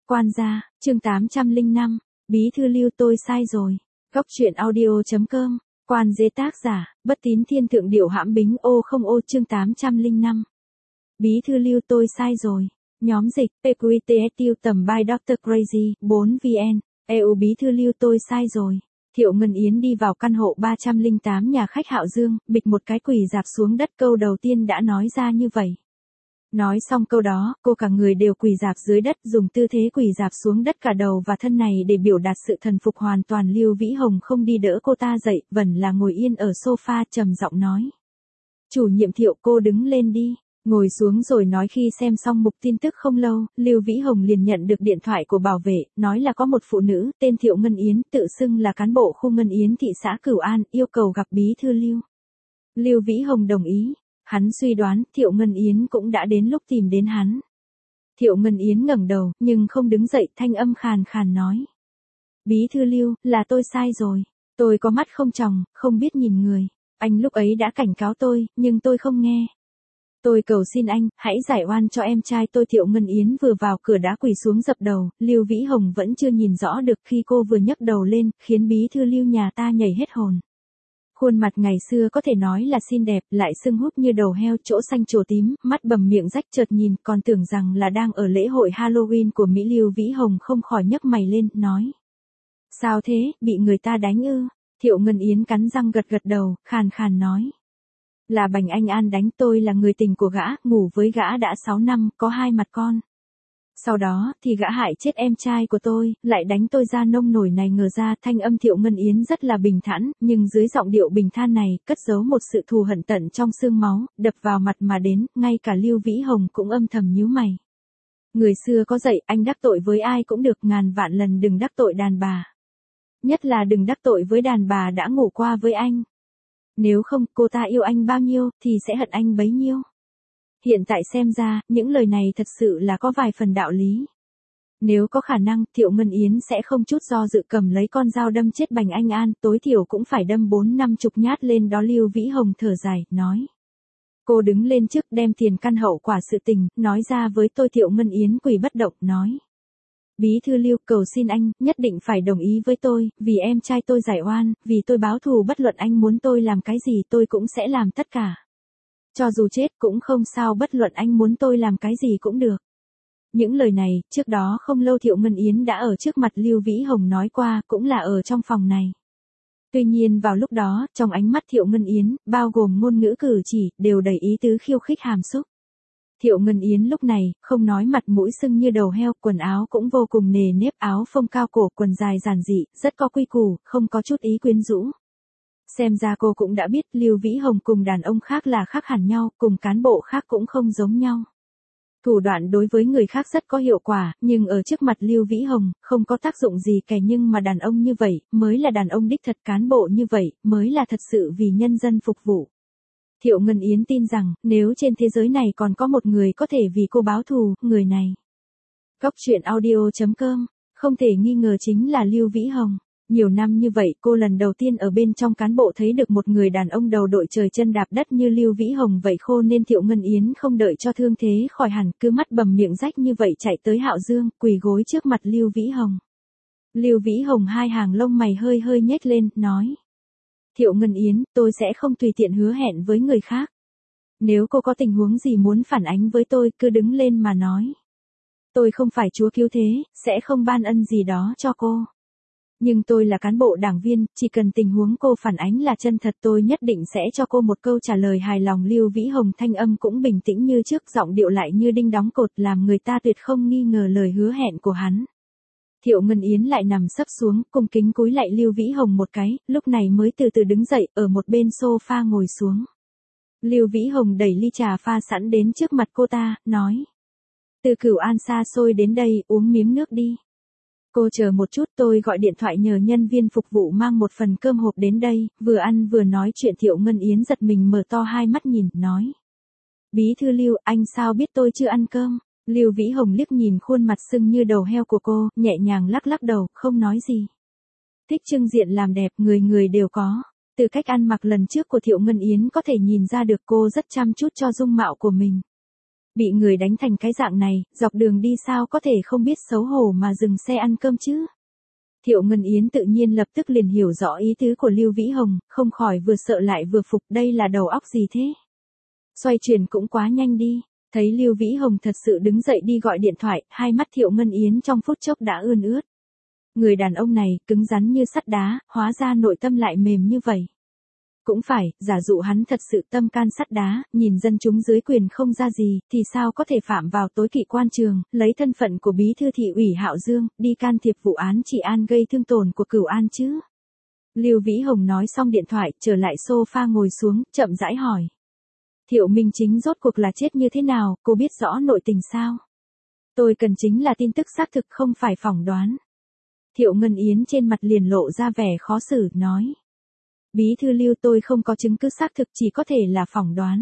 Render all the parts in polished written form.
Quan gia, chương 805, Bí thư Lưu tôi sai rồi. Góc truyện audio.com, Quan dế tác giả, Bất Tín Thiên Thượng Điệu Hãm Bính ô không ô chương 805. Bí thư Lưu tôi sai rồi. Nhóm dịch, PQTS tiêu tầm by Dr. Crazy, 4 VN, EU Bí thư Lưu tôi sai rồi. Thiệu Ngân Yến đi vào căn hộ 308 nhà khách Hạo Dương, bịch một cái quỳ dạp xuống đất, câu đầu tiên đã nói ra như vậy. Nói xong câu đó, cô cả người đều quỳ dạp dưới đất, dùng tư thế quỳ dạp xuống đất cả đầu và thân này để biểu đạt sự thần phục hoàn toàn. Lưu Vĩ Hồng không đi đỡ cô ta dậy, vẫn là ngồi yên ở sofa, trầm giọng nói. Chủ nhiệm Thiệu, cô đứng lên đi. Ngồi xuống rồi nói. Khi xem xong mục tin tức không lâu, Lưu Vĩ Hồng liền nhận được điện thoại của bảo vệ, nói là có một phụ nữ, tên Thiệu Ngân Yến, tự xưng là cán bộ khu Ngân Yến thị xã Cửu An, yêu cầu gặp Bí thư Lưu. Lưu Vĩ Hồng đồng ý. Hắn suy đoán Thiệu Ngân Yến cũng đã đến lúc tìm đến hắn. Thiệu Ngân Yến ngẩng đầu, nhưng không đứng dậy, thanh âm khàn khàn nói. Bí thư Lưu, là tôi sai rồi. Tôi có mắt không tròng, không biết nhìn người. Anh lúc ấy đã cảnh cáo tôi, nhưng tôi không nghe. Tôi cầu xin anh, hãy giải oan cho em trai tôi. Thiệu Ngân Yến vừa vào cửa đã quỳ xuống dập đầu, Lưu Vĩ Hồng vẫn chưa nhìn rõ được. Khi cô vừa nhấc đầu lên, khiến Bí thư Lưu nhà ta nhảy hết hồn. Khuôn mặt ngày xưa có thể nói là xinh đẹp, lại sưng húp như đầu heo, chỗ xanh trổ tím, mắt bầm miệng rách, chợt nhìn còn tưởng rằng là đang ở lễ hội Halloween của Mỹ. Lưu Vĩ Hồng không khỏi nhấc mày lên, nói. Sao thế, bị người ta đánh ư? Thiệu Ngân Yến cắn răng gật gật đầu, khàn khàn nói. Là Bành Anh An đánh tôi, là người tình của gã, ngủ với gã đã 6 năm, có 2 mặt con. Sau đó, thì gã hại chết em trai của tôi, lại đánh tôi ra nông nổi này. Ngờ ra, thanh âm Thiệu Ngân Yến rất là bình thản, nhưng dưới giọng điệu bình than này, cất giấu một sự thù hận tận trong xương máu, đập vào mặt mà đến, ngay cả Lưu Vĩ Hồng cũng âm thầm nhíu mày. Người xưa có dạy, anh đắc tội với ai cũng được, ngàn vạn lần đừng đắc tội đàn bà. Nhất là đừng đắc tội với đàn bà đã ngủ qua với anh. Nếu không, cô ta yêu anh bao nhiêu, thì sẽ hận anh bấy nhiêu. Hiện tại xem ra, những lời này thật sự là có vài phần đạo lý. Nếu có khả năng, Thiệu Ngân Yến sẽ không chút do dự cầm lấy con dao đâm chết Bành Anh An, tối thiểu cũng phải đâm 4-50 nhát lên đó. Lưu Vĩ Hồng thở dài, nói. Cô đứng lên trước, đem tiền căn hậu quả sự tình, nói ra với tôi. Thiệu Ngân Yến quỳ bất động, nói. Bí thư Lưu, cầu xin anh, nhất định phải đồng ý với tôi, vì em trai tôi giải oan, vì tôi báo thù, bất luận anh muốn tôi làm cái gì tôi cũng sẽ làm tất cả. Cho dù chết cũng không sao, bất luận anh muốn tôi làm cái gì cũng được. Những lời này, trước đó không lâu Thiệu Ngân Yến đã ở trước mặt Lưu Vĩ Hồng nói qua, cũng là ở trong phòng này. Tuy nhiên vào lúc đó, trong ánh mắt Thiệu Ngân Yến, bao gồm ngôn ngữ cử chỉ, đều đầy ý tứ khiêu khích hàm xúc. Thiệu Ngân Yến lúc này, không nói mặt mũi sưng như đầu heo, quần áo cũng vô cùng nề nếp, áo phông cao cổ, quần dài giản dị, rất có quy củ, không có chút ý quyến rũ. Xem ra cô cũng đã biết Lưu Vĩ Hồng cùng đàn ông khác là khác hẳn nhau, cùng cán bộ khác cũng không giống nhau. Thủ đoạn đối với người khác rất có hiệu quả, nhưng ở trước mặt Lưu Vĩ Hồng, không có tác dụng gì kể. Nhưng mà đàn ông như vậy, mới là đàn ông đích thật, cán bộ như vậy, mới là thật sự vì nhân dân phục vụ. Thiệu Ngân Yến tin rằng, nếu trên thế giới này còn có một người có thể vì cô báo thù, người này. Góc truyện audio.com, không thể nghi ngờ chính là Lưu Vĩ Hồng. Nhiều năm như vậy, cô lần đầu tiên ở bên trong cán bộ thấy được một người đàn ông đầu đội trời chân đạp đất như Lưu Vĩ Hồng vậy. Khô nên Thiệu Ngân Yến không đợi cho thương thế khỏi hẳn, cứ mắt bầm miệng rách như vậy chạy tới Hạo Dương, quỳ gối trước mặt Lưu Vĩ Hồng. Lưu Vĩ Hồng hai hàng lông mày hơi hơi nhếch lên, nói. Thiệu Ngân Yến, tôi sẽ không tùy tiện hứa hẹn với người khác. Nếu cô có tình huống gì muốn phản ánh với tôi, cứ đứng lên mà nói. Tôi không phải chúa cứu thế, sẽ không ban ân gì đó cho cô. Nhưng tôi là cán bộ đảng viên, chỉ cần tình huống cô phản ánh là chân thật, tôi nhất định sẽ cho cô một câu trả lời hài lòng. Lưu Vĩ Hồng thanh âm cũng bình tĩnh như trước, giọng điệu lại như đinh đóng cột, làm người ta tuyệt không nghi ngờ lời hứa hẹn của hắn. Thiệu Ngân Yến lại nằm sấp xuống, cung kính cúi lạy Lưu Vĩ Hồng một cái, lúc này mới từ từ đứng dậy, ở một bên sofa ngồi xuống. Lưu Vĩ Hồng đẩy ly trà pha sẵn đến trước mặt cô ta, nói. Từ Cửu An xa xôi đến đây, uống miếng nước đi. Cô chờ một chút, tôi gọi điện thoại nhờ nhân viên phục vụ mang một phần cơm hộp đến đây. Vừa ăn vừa nói chuyện. Thiệu Ngân Yến giật mình mở to hai mắt nhìn, nói. Bí thư Lưu, anh sao biết tôi chưa ăn cơm? Lưu Vĩ Hồng liếc nhìn khuôn mặt sưng như đầu heo của cô, nhẹ nhàng lắc lắc đầu, không nói gì. Thích trưng diện làm đẹp, người người đều có. Từ cách ăn mặc lần trước của Thiệu Ngân Yến có thể nhìn ra được cô rất chăm chút cho dung mạo của mình. Bị người đánh thành cái dạng này, dọc đường đi sao có thể không biết xấu hổ mà dừng xe ăn cơm chứ? Thiệu Ngân Yến tự nhiên lập tức liền hiểu rõ ý tứ của Lưu Vĩ Hồng, không khỏi vừa sợ lại vừa phục, đây là đầu óc gì thế? Xoay chuyển cũng quá nhanh đi. Thấy Lưu Vĩ Hồng thật sự đứng dậy đi gọi điện thoại, hai mắt Thiệu Ngân Yến trong phút chốc đã ươn ướt. Người đàn ông này, cứng rắn như sắt đá, hóa ra nội tâm lại mềm như vậy. Cũng phải, giả dụ hắn thật sự tâm can sắt đá, nhìn dân chúng dưới quyền không ra gì, thì sao có thể phạm vào tối kỵ quan trường, lấy thân phận của bí thư thị ủy Hạo Dương, đi can thiệp vụ án Trị An gây thương tổn của Cửu An chứ? Lưu Vĩ Hồng nói xong điện thoại, trở lại sofa ngồi xuống, chậm rãi hỏi. Thiệu Minh Chính rốt cuộc là chết như thế nào, cô biết rõ nội tình sao? Tôi cần chính là tin tức xác thực không phải phỏng đoán. Thiệu Ngân Yến trên mặt liền lộ ra vẻ khó xử, nói. Bí thư Lưu, tôi không có chứng cứ xác thực, chỉ có thể là phỏng đoán.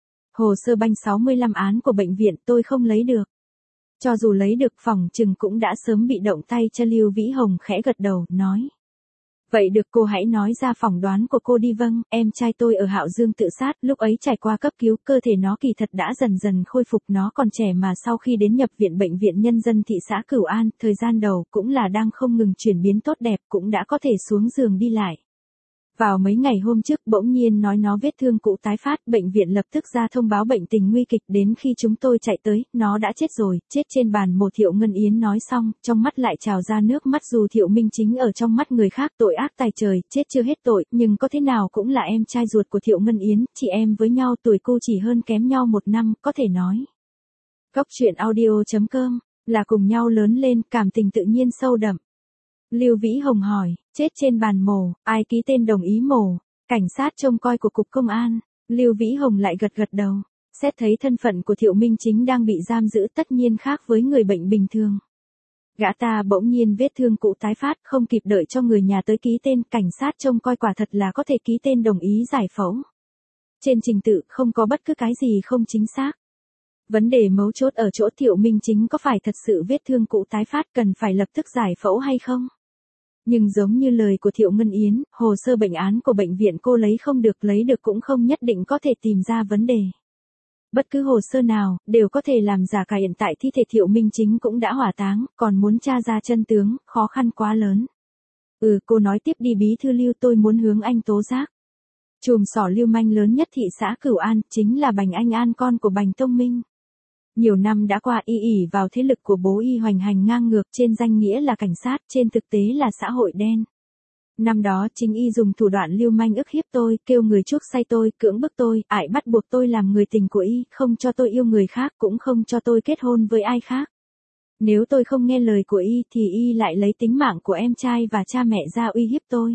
Hồ sơ banh 65 án của bệnh viện tôi không lấy được. Cho dù lấy được phỏng chừng cũng đã sớm bị động tay chân. Lưu Vĩ Hồng khẽ gật đầu, nói. Vậy được, cô hãy nói ra phỏng đoán của cô đi. Vâng, em trai tôi ở Hạo Dương tự sát, lúc ấy trải qua cấp cứu, cơ thể nó kỳ thật đã dần dần khôi phục, nó còn trẻ mà sau khi đến nhập viện Bệnh viện Nhân dân thị xã Cửu An, thời gian đầu cũng là đang không ngừng chuyển biến tốt đẹp, cũng đã có thể xuống giường đi lại. Vào mấy ngày hôm trước bỗng nhiên nói nó vết thương cũ tái phát, bệnh viện lập tức ra thông báo bệnh tình nguy kịch, đến khi chúng tôi chạy tới, nó đã chết rồi, chết trên bàn mổ. Thiệu Ngân Yến nói xong, trong mắt lại trào ra nước mắt. Dù Thiệu Minh Chính ở trong mắt người khác tội ác tày trời, chết chưa hết tội, nhưng có thế nào cũng là em trai ruột của Thiệu Ngân Yến, chị em với nhau tuổi cô chỉ hơn kém nhau 1 năm, có thể nói. Góc truyện audio.com, là cùng nhau lớn lên, cảm tình tự nhiên sâu đậm. Lưu Vĩ Hồng hỏi, chết trên bàn mổ, ai ký tên đồng ý mổ? Cảnh sát trông coi của Cục Công an. Lưu Vĩ Hồng lại gật gật đầu. Xét thấy thân phận của Thiệu Minh Chính đang bị giam giữ tất nhiên khác với người bệnh bình thường. Gã ta bỗng nhiên vết thương cũ tái phát, không kịp đợi cho người nhà tới ký tên, cảnh sát trông coi quả thật là có thể ký tên đồng ý giải phẫu. Trên trình tự không có bất cứ cái gì không chính xác. Vấn đề mấu chốt ở chỗ Thiệu Minh Chính có phải thật sự vết thương cũ tái phát cần phải lập tức giải phẫu hay không? Nhưng giống như lời của Thiệu Ngân Yến, hồ sơ bệnh án của bệnh viện cô lấy không được, lấy được cũng không nhất định có thể tìm ra vấn đề. Bất cứ hồ sơ nào, đều có thể làm giả. Cả hiện tại thi thể Thiệu Minh Chính cũng đã hỏa táng, còn muốn tra ra chân tướng, khó khăn quá lớn. Cô nói tiếp đi. Bí thư Lưu, tôi muốn hướng anh tố giác. Chùm xỏ lưu manh lớn nhất thị xã Cửu An, chính là Bành Anh An, con của Bành Tông Minh. Nhiều năm đã qua, y ỉ vào thế lực của bố y hoành hành ngang ngược, trên danh nghĩa là cảnh sát, trên thực tế là xã hội đen. Năm đó chính y dùng thủ đoạn lưu manh ức hiếp tôi, kêu người chuốc say tôi, cưỡng bức tôi, ải bắt buộc tôi làm người tình của y, không cho tôi yêu người khác, cũng không cho tôi kết hôn với ai khác. Nếu tôi không nghe lời của y thì y lại lấy tính mạng của em trai và cha mẹ ra uy hiếp tôi.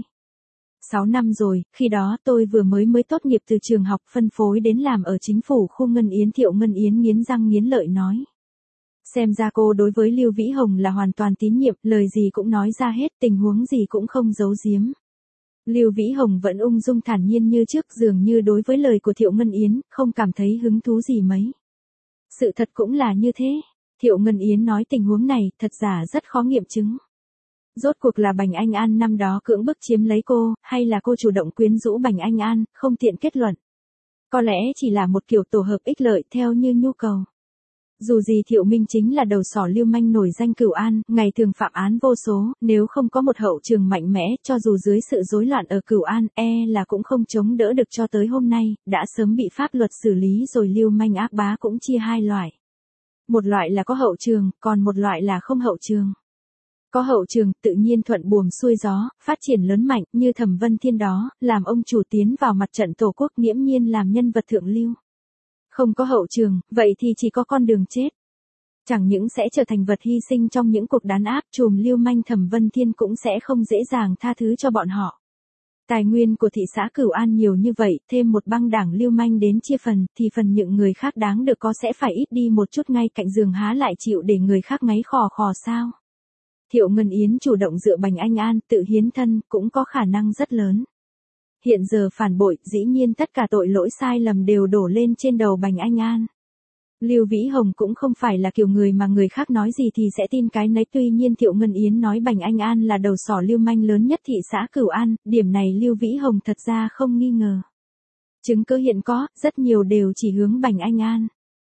6 năm rồi, khi đó tôi vừa mới tốt nghiệp từ trường học, phân phối đến làm ở chính phủ khu Ngân Yến. Thiệu Ngân Yến nghiến răng nghiến lợi nói. Xem ra cô đối với Lưu Vĩ Hồng là hoàn toàn tín nhiệm, lời gì cũng nói ra hết, tình huống gì cũng không giấu giếm. Lưu Vĩ Hồng vẫn ung dung thản nhiên như trước, dường như đối với lời của Thiệu Ngân Yến, không cảm thấy hứng thú gì mấy. Sự thật cũng là như thế. Thiệu Ngân Yến nói tình huống này, thật giả rất khó nghiệm chứng. Rốt cuộc là Bành Anh An năm đó cưỡng bức chiếm lấy cô, hay là cô chủ động quyến rũ Bành Anh An, không tiện kết luận. Có lẽ chỉ là một kiểu tổ hợp ích lợi theo như nhu cầu. Dù gì Thiệu Minh Chính là đầu sỏ lưu manh nổi danh Cửu An, ngày thường phạm án vô số, nếu không có một hậu trường mạnh mẽ, cho dù dưới sự rối loạn ở Cửu An, là cũng không chống đỡ được cho tới hôm nay, đã sớm bị pháp luật xử lý rồi. Lưu manh ác bá cũng chia hai loại. Một loại là có hậu trường, còn một loại là không hậu trường. Có hậu trường, tự nhiên thuận buồm xuôi gió, phát triển lớn mạnh, như Thẩm Vân Thiên đó, làm ông chủ tiến vào mặt trận Tổ quốc, nghiễm nhiên làm nhân vật thượng lưu. Không có hậu trường, vậy thì chỉ có con đường chết. Chẳng những sẽ trở thành vật hy sinh trong những cuộc đàn áp, chùm lưu manh Thẩm Vân Thiên cũng sẽ không dễ dàng tha thứ cho bọn họ. Tài nguyên của thị xã Cửu An nhiều như vậy, thêm một băng đảng lưu manh đến chia phần, thì phần những người khác đáng được có sẽ phải ít đi một chút. Ngay cạnh giường há lại chịu để người khác ngáy khò khò sao? Thiệu Ngân Yến chủ động dựa Bành Anh An, tự hiến thân, cũng có khả năng rất lớn. Hiện giờ phản bội, dĩ nhiên tất cả tội lỗi sai lầm đều đổ lên trên đầu Bành Anh An. Lưu Vĩ Hồng cũng không phải là kiểu người mà người khác nói gì thì sẽ tin cái nấy. Tuy nhiên Thiệu Ngân Yến nói Bành Anh An là đầu sỏ lưu manh lớn nhất thị xã Cửu An, điểm này Lưu Vĩ Hồng thật ra không nghi ngờ. Chứng cứ hiện có, rất nhiều đều chỉ hướng Bành Anh An.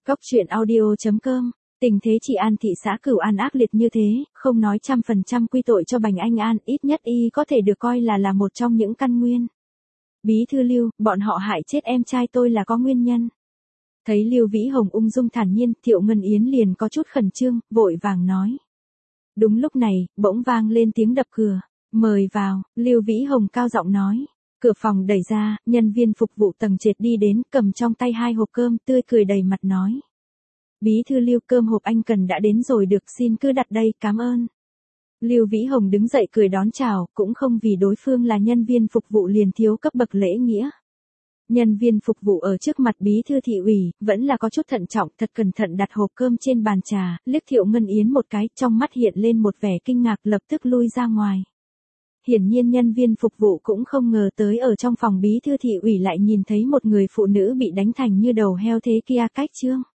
Góc truyện audio.com. Tình thế chị An thị xã Cửu An ác liệt như thế, không nói 100% quy tội cho Bành Anh An, ít nhất y có thể được coi là một trong những căn nguyên. Bí thư Lưu, bọn họ hại chết em trai tôi là có nguyên nhân. Thấy Lưu Vĩ Hồng ung dung thản nhiên, Thiệu Ngân Yến liền có chút khẩn trương, vội vàng nói. Đúng lúc này, bỗng vang lên tiếng đập cửa. Mời vào, Lưu Vĩ Hồng cao giọng nói. Cửa phòng đẩy ra, nhân viên phục vụ tầng trệt đi đến, cầm trong tay 2 hộp cơm, tươi cười đầy mặt nói. Bí thư Lưu, cơm hộp anh cần đã đến rồi, được, xin cứ đặt đây, cảm ơn. Lưu Vĩ Hồng đứng dậy cười đón chào, cũng không vì đối phương là nhân viên phục vụ liền thiếu cấp bậc lễ nghĩa. Nhân viên phục vụ ở trước mặt bí thư thị ủy, vẫn là có chút thận trọng, thật cẩn thận đặt hộp cơm trên bàn trà, liếc Thiệu Ngân Yến một cái, trong mắt hiện lên một vẻ kinh ngạc, lập tức lui ra ngoài. Hiển nhiên nhân viên phục vụ cũng không ngờ tới ở trong phòng bí thư thị ủy lại nhìn thấy một người phụ nữ bị đánh thành như đầu heo thế kia, cách chương.